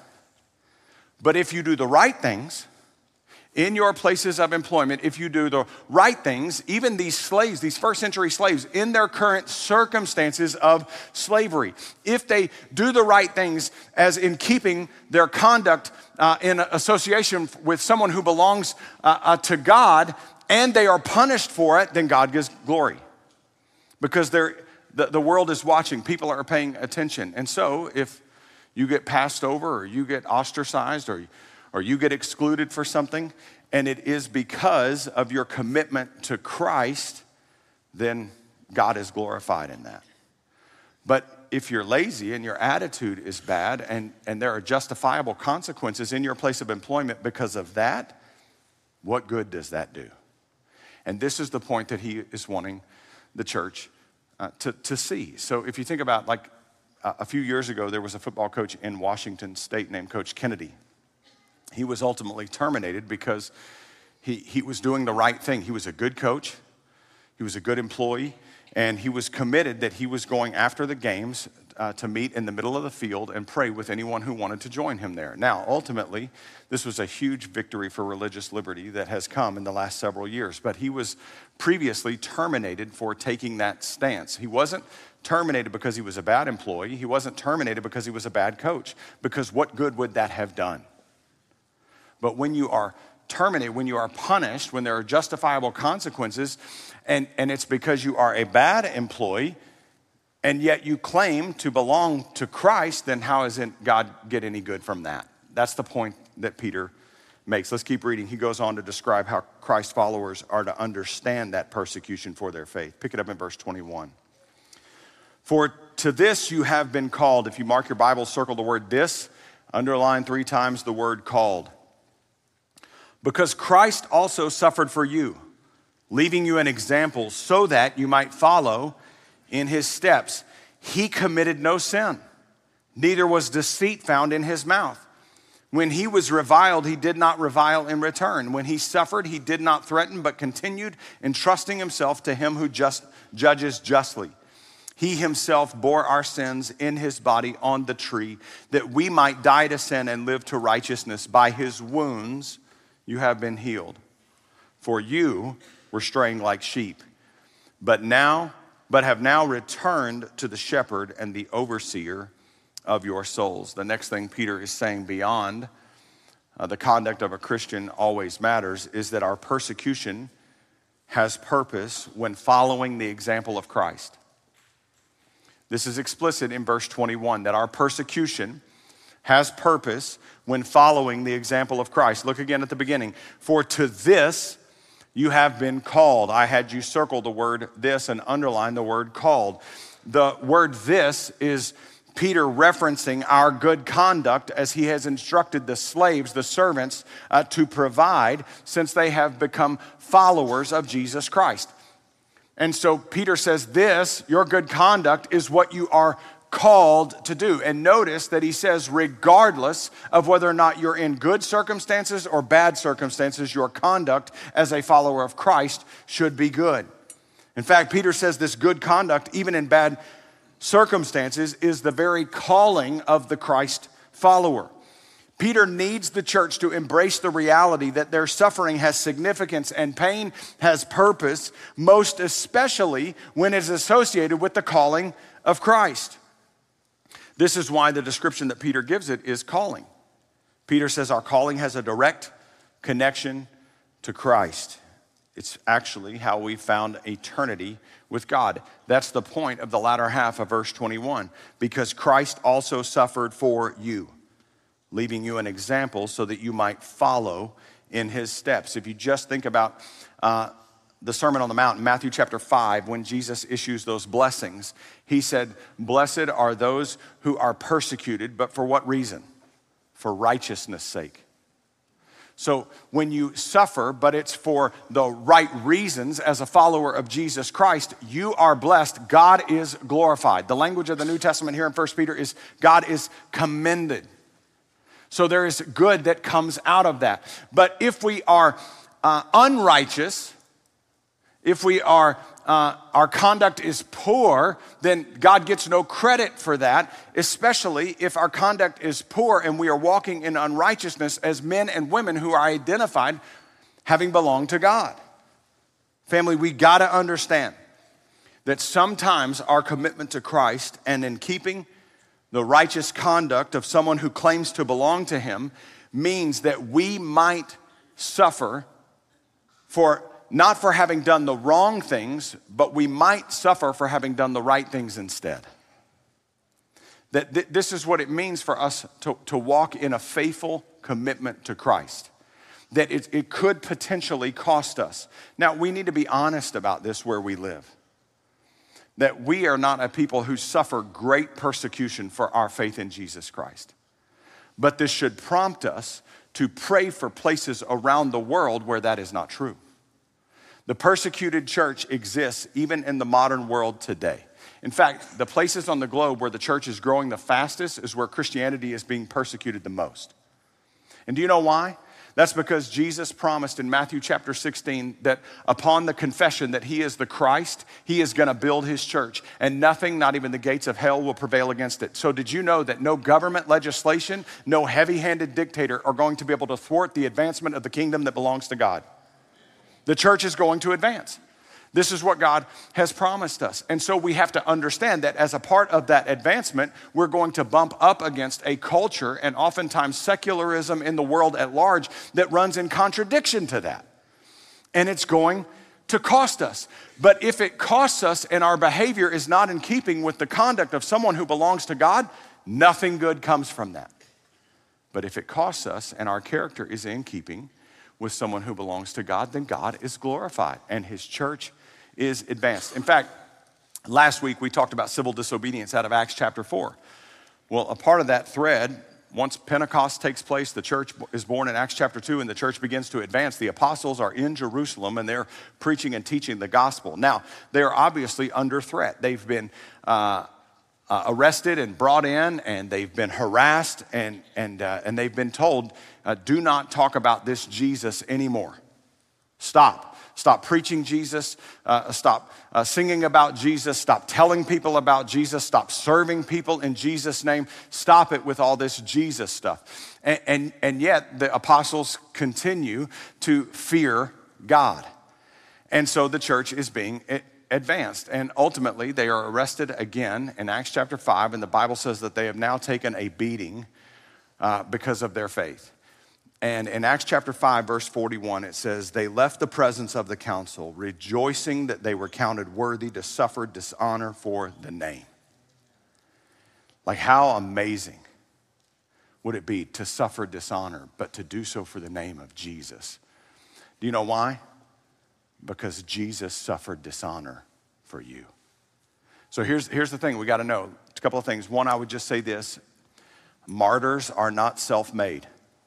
But if you do the right things in your places of employment, if you do the right things, even these slaves, these first century slaves, in their current circumstances of slavery, if they do the right things as in keeping their conduct uh, in association with someone who belongs uh, uh, to God, and they are punished for it, then God gives glory. Because they're, the, the world is watching, people are paying attention. And so if you get passed over or you get ostracized or or you get excluded for something, and it is because of your commitment to Christ, then God is glorified in that. But if you're lazy and your attitude is bad and, and there are justifiable consequences in your place of employment because of that, what good does that do? And this is the point that he is wanting the church uh, to, to see. So if you think about, like, uh, a few years ago, there was a football coach in Washington State named Coach Kennedy. He was ultimately terminated because he, he was doing the right thing. He was a good coach. He was a good employee. And he was committed that he was going after the games uh, to meet in the middle of the field and pray with anyone who wanted to join him there. Now, ultimately, this was a huge victory for religious liberty that has come in the last several years. But he was previously terminated for taking that stance. He wasn't terminated because he was a bad employee. He wasn't terminated because he was a bad coach. Because what good would that have done? But when you are terminated, when you are punished, when there are justifiable consequences, and, and it's because you are a bad employee, and yet you claim to belong to Christ, then how does God get any good from that? That's the point that Peter makes. Let's keep reading. He goes on to describe how Christ followers are to understand that persecution for their faith. Pick it up in verse twenty-one. For to this you have been called. If you mark your Bible, circle the word this, underline three times the word called. Because Christ also suffered for you, leaving you an example so that you might follow in his steps. He committed no sin, neither was deceit found in his mouth. When he was reviled, he did not revile in return. When he suffered, he did not threaten, but continued entrusting himself to him who just judges justly. He himself bore our sins in his body on the tree, that we might die to sin and live to righteousness. By his wounds you have been healed. For you were straying like sheep, but now, but have now returned to the shepherd and the overseer of your souls. The next thing Peter is saying beyond uh, the conduct of a Christian always matters, is that our persecution has purpose when following the example of Christ. This is explicit in verse twenty-one, that our persecution has purpose when following the example of Christ. Look again at the beginning. For to this you have been called. I had you circle the word this and underline the word called. The word this is Peter referencing our good conduct as he has instructed the slaves, the servants, uh, to provide since they have become followers of Jesus Christ. And so Peter says this, your good conduct is what you are called to do. And notice that he says regardless of whether or not you're in good circumstances or bad circumstances, your conduct as a follower of Christ should be good. In fact, Peter says this good conduct, even in bad circumstances, is the very calling of the Christ follower. Peter needs the church to embrace the reality that their suffering has significance and pain has purpose, most especially when it's associated with the calling of Christ. This is why the description that Peter gives it is calling. Peter says our calling has a direct connection to Christ. It's actually how we found eternity with God. That's the point of the latter half of verse twenty-one. Because Christ also suffered for you, leaving you an example so that you might follow in his steps. If you just think about uh, the Sermon on the Mount in Matthew chapter five, when Jesus issues those blessings, he said, blessed are those who are persecuted, but for what reason? For righteousness' sake. So when you suffer, but it's for the right reasons as a follower of Jesus Christ, you are blessed. God is glorified. The language of the New Testament here in First Peter is God is commended. So there is good that comes out of that. But if we are uh, unrighteous, if we are, uh, our conduct is poor, then God gets no credit for that, especially if our conduct is poor and we are walking in unrighteousness as men and women who are identified having belonged to God. Family, we gotta understand that sometimes our commitment to Christ and in keeping the righteous conduct of someone who claims to belong to him means that we might suffer for not for having done the wrong things, but we might suffer for having done the right things instead. That th- this is what it means for us to, to walk in a faithful commitment to Christ. That it, it could potentially cost us. Now, we need to be honest about this where we live. That we are not a people who suffer great persecution for our faith in Jesus Christ. But this should prompt us to pray for places around the world where that is not true. The persecuted church exists even in the modern world today. In fact, the places on the globe where the church is growing the fastest is where Christianity is being persecuted the most. And do you know why? That's because Jesus promised in Matthew chapter sixteen that upon the confession that he is the Christ, he is gonna build his church, and nothing, not even the gates of hell, will prevail against it. So did you know that no government legislation, no heavy-handed dictator are going to be able to thwart the advancement of the kingdom that belongs to God? The church is going to advance. This is what God has promised us. And so we have to understand that as a part of that advancement, we're going to bump up against a culture and oftentimes secularism in the world at large that runs in contradiction to that. And it's going to cost us. But if it costs us and our behavior is not in keeping with the conduct of someone who belongs to God, nothing good comes from that. But if it costs us and our character is in keeping with someone who belongs to God, then God is glorified and his church is advanced. In fact, last week we talked about civil disobedience out of Acts chapter four. Well, a part of that thread, once Pentecost takes place, the church is born in Acts chapter two and the church begins to advance. The apostles are in Jerusalem and they're preaching and teaching the gospel. Now, they're obviously under threat. They've been uh, uh, arrested and brought in, and they've been harassed, and, and, uh, and they've been told, uh, do not talk about this Jesus anymore. Stop. Stop preaching Jesus. Uh, stop uh, singing about Jesus. Stop telling people about Jesus. Stop serving people in Jesus' name. Stop it with all this Jesus stuff. And, and, and yet the apostles continue to fear God. And so the church is being advanced. And ultimately they are arrested again in Acts chapter five. And the Bible says that they have now taken a beating uh, because of their faith. And in Acts chapter five, verse forty-one, it says, they left the presence of the council, rejoicing that they were counted worthy to suffer dishonor for the name. Like, how amazing would it be to suffer dishonor, but to do so for the name of Jesus? Do you know why? Because Jesus suffered dishonor for you. So here's, here's the thing we got to know. A couple of things. One, I would just say this. Martyrs are not self-made.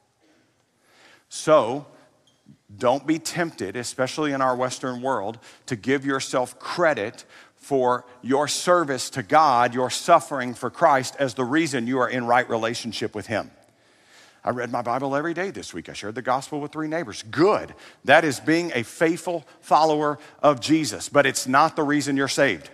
So don't be tempted, especially in our Western world, to give yourself credit for your service to God, your suffering for Christ, as the reason you are in right relationship with Him. I read my Bible every day this week. I shared the gospel with three neighbors. Good. That is being a faithful follower of Jesus, but it's not the reason you're saved.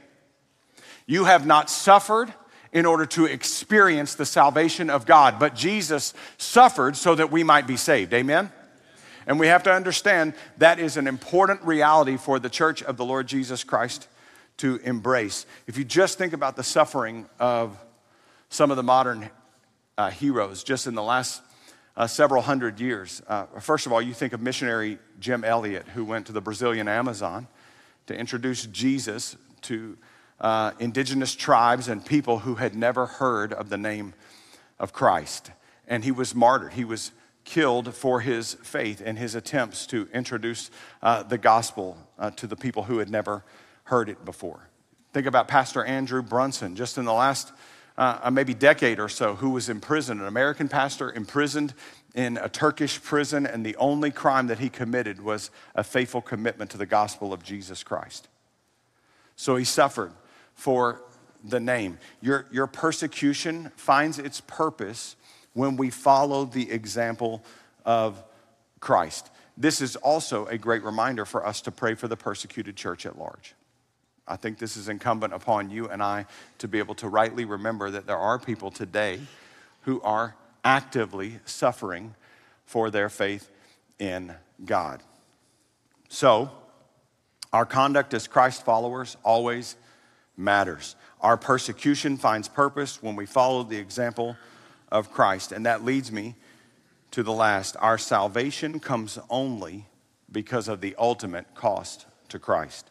You have not suffered in order to experience the salvation of God, but Jesus suffered so that we might be saved. Amen? And we have to understand that is an important reality for the church of the Lord Jesus Christ to embrace. If you just think about the suffering of some of the modern uh, heroes just in the last uh, several hundred years. Uh, first of all, you think of missionary Jim Elliot, who went to the Brazilian Amazon to introduce Jesus to uh, indigenous tribes and people who had never heard of the name of Christ. And he was martyred. He was killed for his faith and his attempts to introduce uh, the gospel uh, to the people who had never heard it before. Think about Pastor Andrew Brunson, just in the last uh, maybe decade or so, who was imprisoned, an American pastor imprisoned in a Turkish prison, and the only crime that he committed was a faithful commitment to the gospel of Jesus Christ. So he suffered for the name. Your, your persecution finds its purpose when we follow the example of Christ. This is also a great reminder for us to pray for the persecuted church at large. I think this is incumbent upon you and I to be able to rightly remember that there are people today who are actively suffering for their faith in God. So, our conduct as Christ followers always matters. Our persecution finds purpose when we follow the example of Christ. And that leads me to the last. Our salvation comes only because of the ultimate cost to Christ.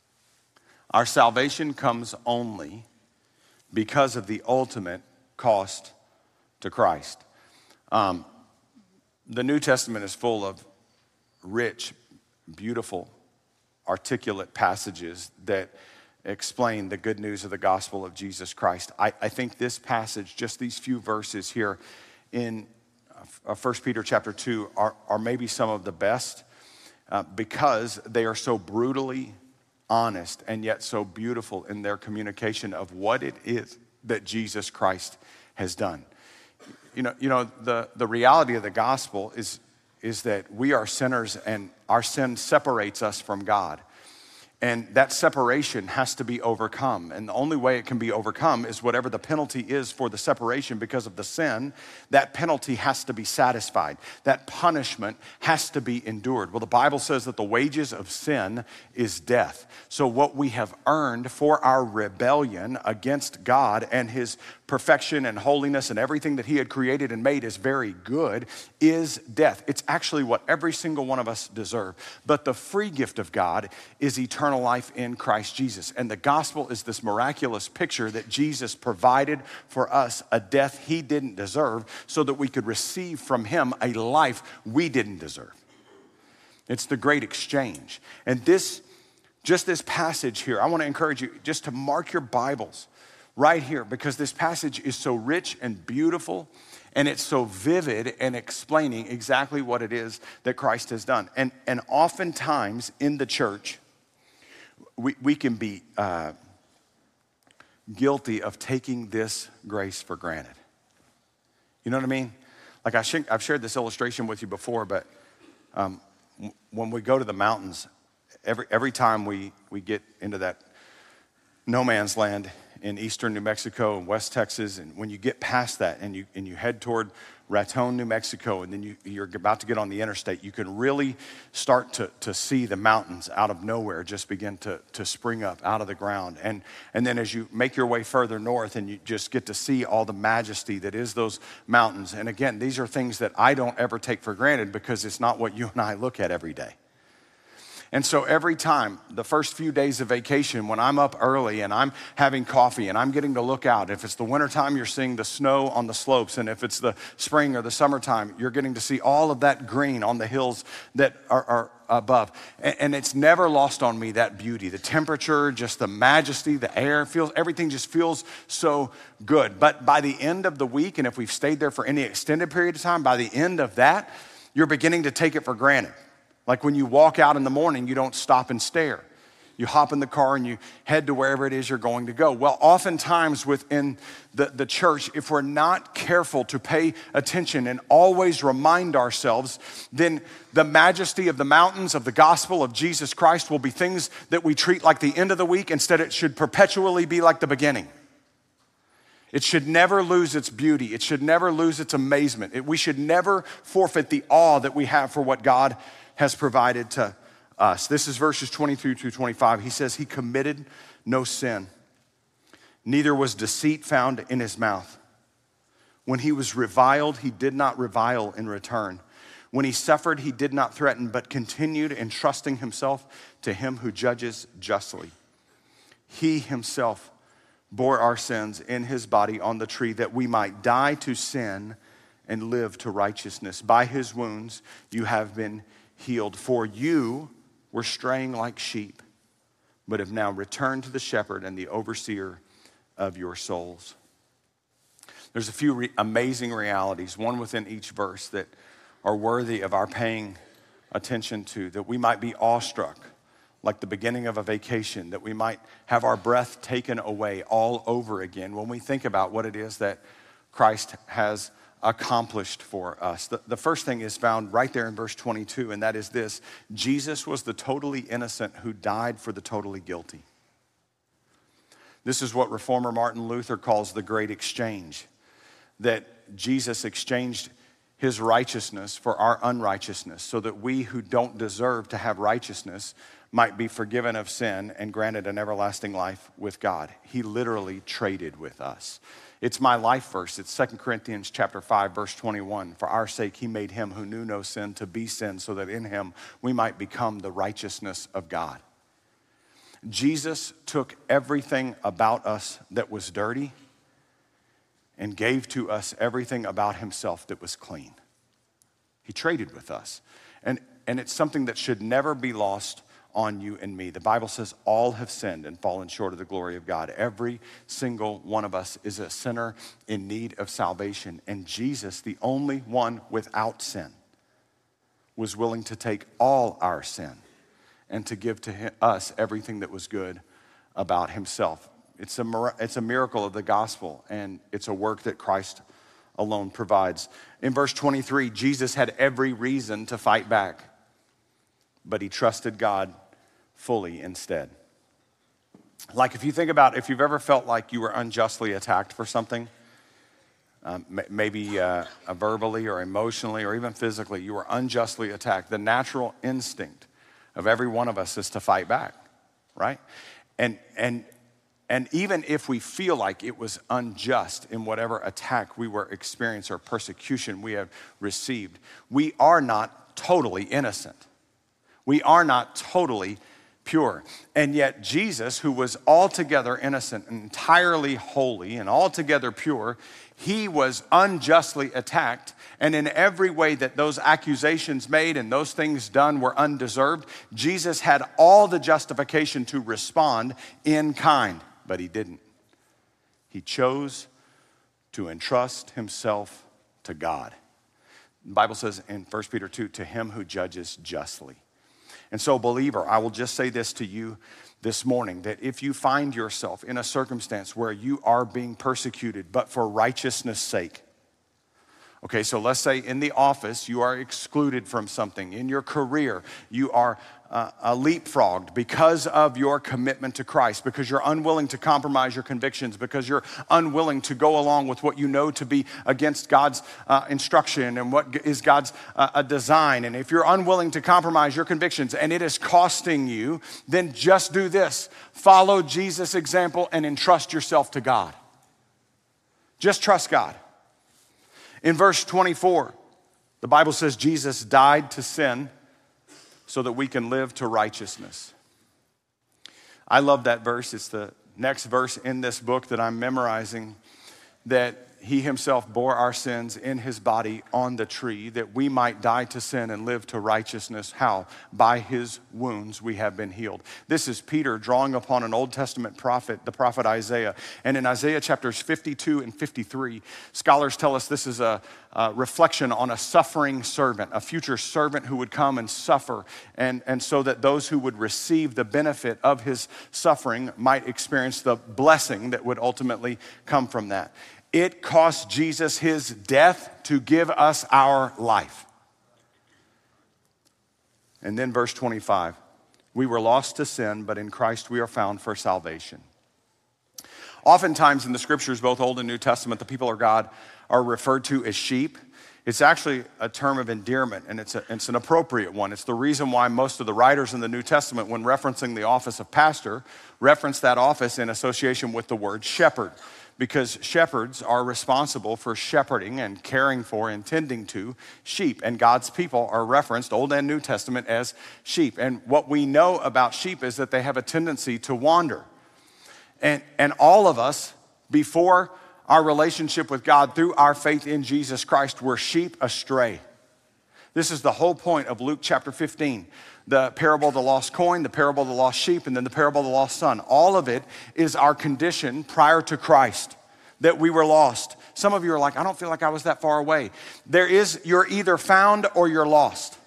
Our salvation comes only because of the ultimate cost to Christ. Um, the New Testament is full of rich, beautiful, articulate passages that explain the good news of the gospel of Jesus Christ. I, I think this passage, just these few verses here in uh, First Peter chapter two, are, are maybe some of the best uh, because they are so brutally honest and yet so beautiful in their communication of what it is that Jesus Christ has done. You know, you know the, the reality of the gospel is, is that we are sinners and our sin separates us from God. And that separation has to be overcome. And the only way it can be overcome is whatever the penalty is for the separation because of the sin, that penalty has to be satisfied. That punishment has to be endured. Well, the Bible says that the wages of sin is death. So what we have earned for our rebellion against God and His perfection and holiness and everything that He had created and made is very good is death. It's actually what every single one of us deserve. But the free gift of God is eternal life in Christ Jesus. And the gospel is this miraculous picture that Jesus provided for us a death He didn't deserve so that we could receive from Him a life we didn't deserve. It's the great exchange. And this, just this passage here, I want to encourage you just to mark your Bibles right here because this passage is so rich and beautiful and it's so vivid in explaining exactly what it is that Christ has done. And, and oftentimes in the church, We, we can be uh, guilty of taking this grace for granted. You know what I mean? Like I sh- I've shared this illustration with you before, but um, w- when we go to the mountains, every every time we, we get into that no man's land in eastern New Mexico and West Texas. And when you get past that and you, and you head toward Raton, New Mexico, and then you, you're about to get on the interstate, you can really start to, to see the mountains out of nowhere just begin to, to spring up out of the ground. And, and then as you make your way further north and you just get to see all the majesty that is those mountains. And again, these are things that I don't ever take for granted because it's not what you and I look at every day. And so every time, the first few days of vacation, when I'm up early and I'm having coffee and I'm getting to look out, if it's the wintertime, you're seeing the snow on the slopes. And if it's the spring or the summertime, you're getting to see all of that green on the hills that are, are above. And, and it's never lost on me, that beauty, the temperature, just the majesty, the air, feels, everything just feels so good. But by the end of the week, and if we've stayed there for any extended period of time, by the end of that, you're beginning to take it for granted. Like when you walk out in the morning, you don't stop and stare. You hop in the car and you head to wherever it is you're going to go. Well, oftentimes within the, the church, if we're not careful to pay attention and always remind ourselves, then the majesty of the mountains of the gospel of Jesus Christ will be things that we treat like the end of the week. Instead, it should perpetually be like the beginning. It should never lose its beauty. It should never lose its amazement. It, we should never forfeit the awe that we have for what God has provided to us. This is verses twenty-three through twenty-five. He says, he committed no sin. Neither was deceit found in his mouth. When he was reviled, he did not revile in return. When he suffered, he did not threaten, but continued entrusting himself to him who judges justly. He himself bore our sins in his body on the tree that we might die to sin and live to righteousness. By his wounds you have been healed. For you were straying like sheep, but have now returned to the shepherd and the overseer of your souls. There's a few re- amazing realities, one within each verse, that are worthy of our paying attention to, that we might be awestruck, like the beginning of a vacation, that we might have our breath taken away all over again when we think about what it is that Christ has accomplished for us. The, the first thing is found right there in verse twenty-two, and that is this: Jesus was the totally innocent who died for the totally guilty. This is what reformer Martin Luther calls the great exchange, that Jesus exchanged his righteousness for our unrighteousness so that we who don't deserve to have righteousness might be forgiven of sin and granted an everlasting life with God. He literally traded with us. It's my life verse. It's Second Corinthians chapter five, verse twenty-one. For our sake, he made him who knew no sin to be sin so that in him we might become the righteousness of God. Jesus took everything about us that was dirty and gave to us everything about himself that was clean. He traded with us. And, and it's something that should never be lost on you and me. The Bible says all have sinned and fallen short of the glory of God. Every single one of us is a sinner in need of salvation. And Jesus, the only one without sin, was willing to take all our sin and to give to him, us everything that was good about himself. It's a, it's a miracle of the gospel, and it's a work that Christ alone provides. In verse twenty-three, Jesus had every reason to fight back, but he trusted God fully instead. Like if you think about, if you've ever felt like you were unjustly attacked for something, um, maybe uh, verbally or emotionally or even physically, you were unjustly attacked. The natural instinct of every one of us is to fight back, right? And and and even if we feel like it was unjust in whatever attack we were experiencing or persecution we have received, we are not totally innocent. We are not totally pure. And yet Jesus, who was altogether innocent and entirely holy and altogether pure, he was unjustly attacked. And in every way that those accusations made and those things done were undeserved, Jesus had all the justification to respond in kind, but he didn't. He chose to entrust himself to God. The Bible says in First Peter two, to him who judges justly. And so, believer, I will just say this to you this morning, that if you find yourself in a circumstance where you are being persecuted, but for righteousness' sake, okay, so let's say in the office you are excluded from something. In your career, you are uh, uh, leapfrogged because of your commitment to Christ, because you're unwilling to compromise your convictions, because you're unwilling to go along with what you know to be against God's uh, instruction and what is God's uh, design. And if you're unwilling to compromise your convictions and it is costing you, then just do this. Follow Jesus' example and entrust yourself to God. Just trust God. In verse twenty-four, the Bible says Jesus died to sin so that we can live to righteousness. I love that verse. It's the next verse in this book that I'm memorizing, that he himself bore our sins in his body on the tree, that we might die to sin and live to righteousness. How? By his wounds we have been healed. This is Peter drawing upon an Old Testament prophet, the prophet Isaiah. And in Isaiah chapters fifty-two and fifty-three, scholars tell us this is a, a reflection on a suffering servant, a future servant who would come and suffer, and, and so that those who would receive the benefit of his suffering might experience the blessing that would ultimately come from that. It cost Jesus his death to give us our life. And then verse twenty-five, we were lost to sin, but in Christ we are found for salvation. Oftentimes in the scriptures, both Old and New Testament, the people of God are referred to as sheep. It's actually a term of endearment, and it's, a, it's an appropriate one. It's the reason why most of the writers in the New Testament, when referencing the office of pastor, reference that office in association with the word shepherd. Because shepherds are responsible for shepherding and caring for and tending to sheep. And God's people are referenced, Old and New Testament, as sheep. And what we know about sheep is that they have a tendency to wander. And, and all of us, before our relationship with God, through our faith in Jesus Christ, were sheep astray. This is the whole point of Luke chapter fifteen. The parable of the lost coin, the parable of the lost sheep, and then the parable of the lost son. All of it is our condition prior to Christ, that we were lost. Some of you are like, I don't feel like I was that far away. There is, you're either found or you're lost.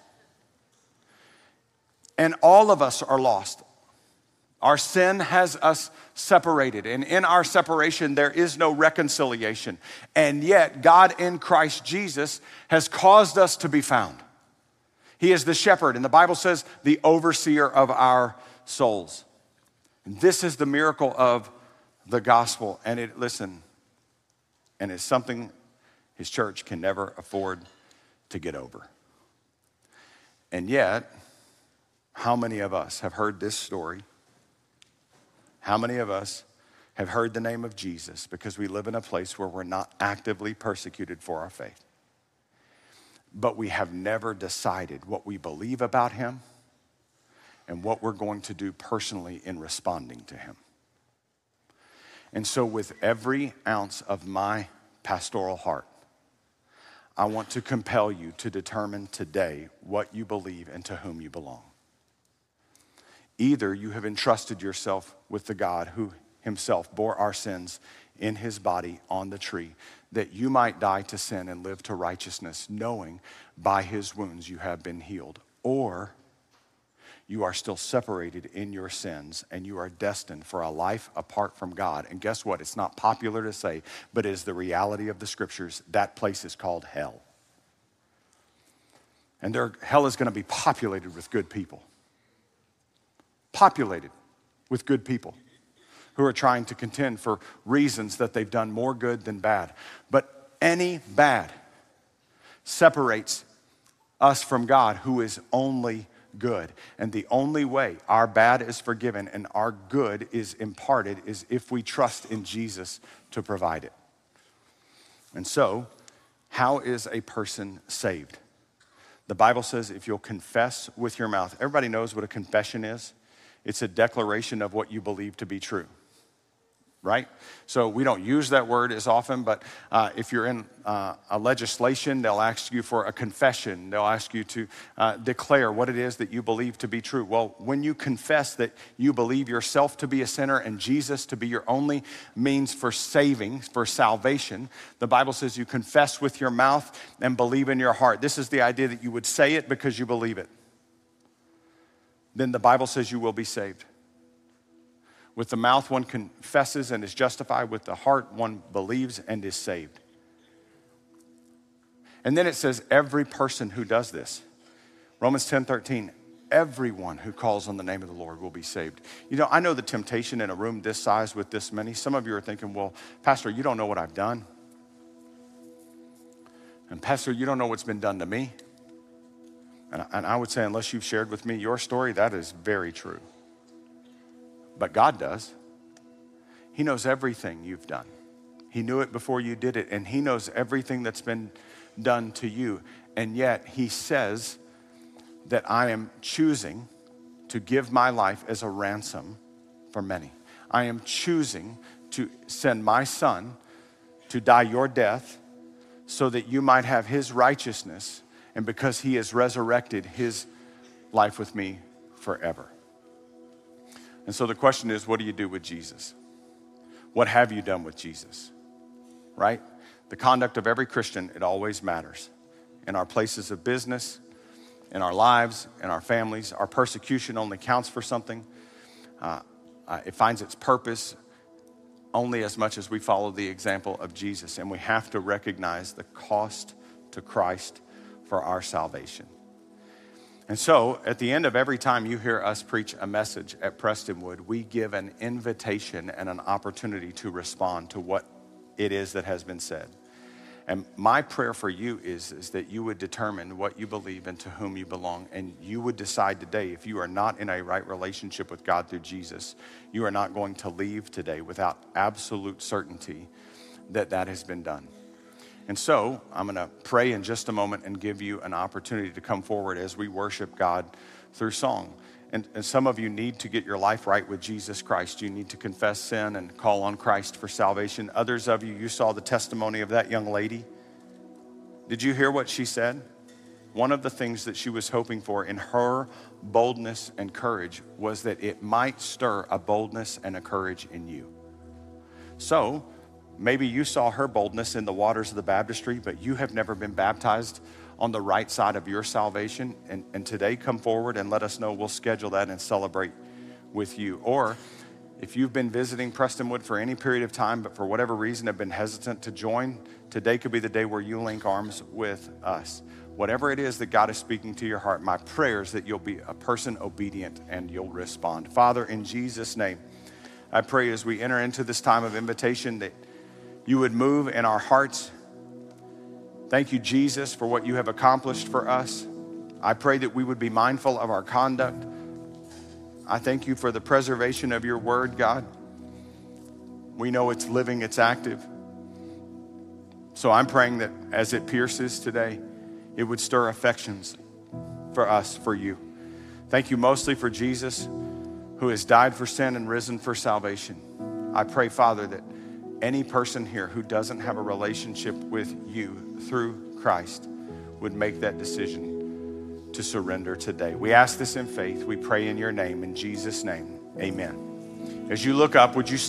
And all of us are lost. Our sin has us separated, and in our separation, there is no reconciliation. And yet, God in Christ Jesus has caused us to be found. He is the shepherd, and the Bible says the overseer of our souls. And this is the miracle of the gospel. And it, listen, and it's something his church can never afford to get over. And yet, how many of us have heard this story? How many of us have heard the name of Jesus because we live in a place where we're not actively persecuted for our faith? But we have never decided what we believe about him and what we're going to do personally in responding to him. And so with every ounce of my pastoral heart, I want to compel you to determine today what you believe and to whom you belong. Either you have entrusted yourself with the God who himself bore our sins in his body on the tree, that you might die to sin and live to righteousness, knowing by his wounds you have been healed. Or you are still separated in your sins and you are destined for a life apart from God. And guess what? It's not popular to say, but it is the reality of the scriptures. That place is called hell. And there, hell is going to be populated with good people. Populated with good people who are trying to contend for reasons that they've done more good than bad. But any bad separates us from God, who is only good. And the only way our bad is forgiven and our good is imparted is if we trust in Jesus to provide it. And so, how is a person saved? The Bible says if you'll confess with your mouth. Everybody knows what a confession is. It's a declaration of what you believe to be true, right? So we don't use that word as often, but uh, if you're in uh, a legislation, they'll ask you for a confession. They'll ask you to uh, declare what it is that you believe to be true. Well, when you confess that you believe yourself to be a sinner and Jesus to be your only means for saving, for salvation, the Bible says you confess with your mouth and believe in your heart. This is the idea that you would say it because you believe it. Then the Bible says you will be saved. With the mouth, one confesses and is justified. With the heart, one believes and is saved. And then it says every person who does this, Romans ten thirteen, everyone who calls on the name of the Lord will be saved. You know, I know the temptation in a room this size with this many. Some of you are thinking, well, Pastor, you don't know what I've done. And Pastor, you don't know what's been done to me. And I, and I would say, unless you've shared with me your story, that is very true. But God does. He knows everything you've done. He knew it before you did it, and he knows everything that's been done to you. And yet he says that I am choosing to give my life as a ransom for many. I am choosing to send my son to die your death so that you might have his righteousness, and because he has resurrected, his life with me forever. And so the question is, what do you do with Jesus? What have you done with Jesus? Right? The conduct of every Christian, it always matters. In our places of business, in our lives, in our families, our persecution only counts for something. Uh, uh, it finds its purpose only as much as we follow the example of Jesus. And we have to recognize the cost to Christ for our salvation. And so, at the end of every time you hear us preach a message at Prestonwood, we give an invitation and an opportunity to respond to what it is that has been said. And my prayer for you is, is that you would determine what you believe and to whom you belong. And you would decide today, if you are not in a right relationship with God through Jesus, you are not going to leave today without absolute certainty that that has been done. And so I'm going to pray in just a moment and give you an opportunity to come forward as we worship God through song. And, and some of you need to get your life right with Jesus Christ. You need to confess sin and call on Christ for salvation. Others of you, you saw the testimony of that young lady. Did you hear what she said? One of the things that she was hoping for in her boldness and courage was that it might stir a boldness and a courage in you. So, maybe you saw her boldness in the waters of the baptistry, but you have never been baptized on the right side of your salvation. And, and today, come forward and let us know. We'll schedule that and celebrate with you. Or if you've been visiting Prestonwood for any period of time, but for whatever reason have been hesitant to join, today could be the day where you link arms with us. Whatever it is that God is speaking to your heart, my prayer is that you'll be a person obedient and you'll respond. Father, in Jesus' name, I pray as we enter into this time of invitation that you would move in our hearts. Thank you, Jesus, for what you have accomplished for us. I pray that we would be mindful of our conduct. I thank you for the preservation of your word, God. We know it's living, it's active. So I'm praying that as it pierces today, it would stir affections for us, for you. Thank you mostly for Jesus, who has died for sin and risen for salvation. I pray, Father, that any person here who doesn't have a relationship with you through Christ would make that decision to surrender today. We ask this in faith. We pray in your name, in Jesus' name. Amen. As you look up, would you